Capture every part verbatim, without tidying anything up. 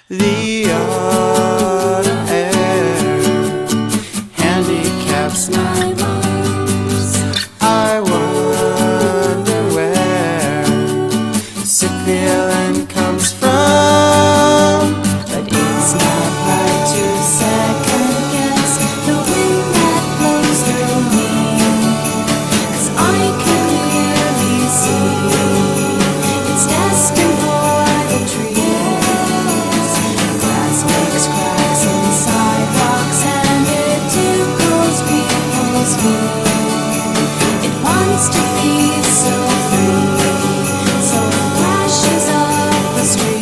The autumn air handicaps my lungs. I wonder where sick feeling comes from. But it's not hard to second guess the wind that blows through me, 'cause I can clearly see it's destined for the trees. Grass makes cracks in sidewalks and it tickles people's feet. It wants to be so free, so it flashes up the street.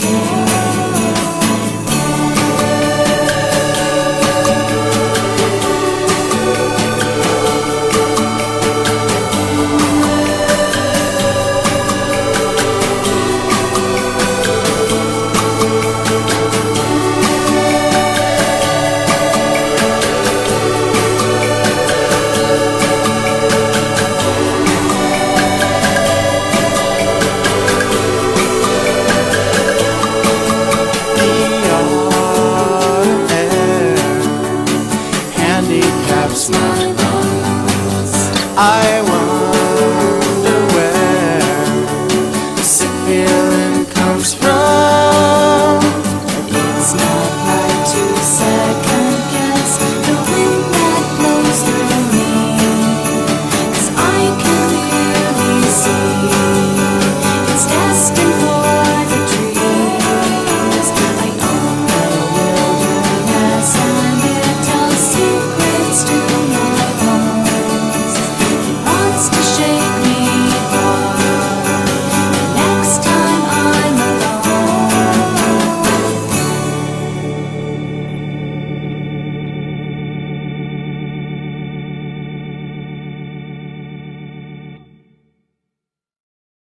Handicaps my lungs. I wonder where the sick feeling comes from. But it's not hard to second guess the wind that blows through me, 'cause I can clearly see it's destined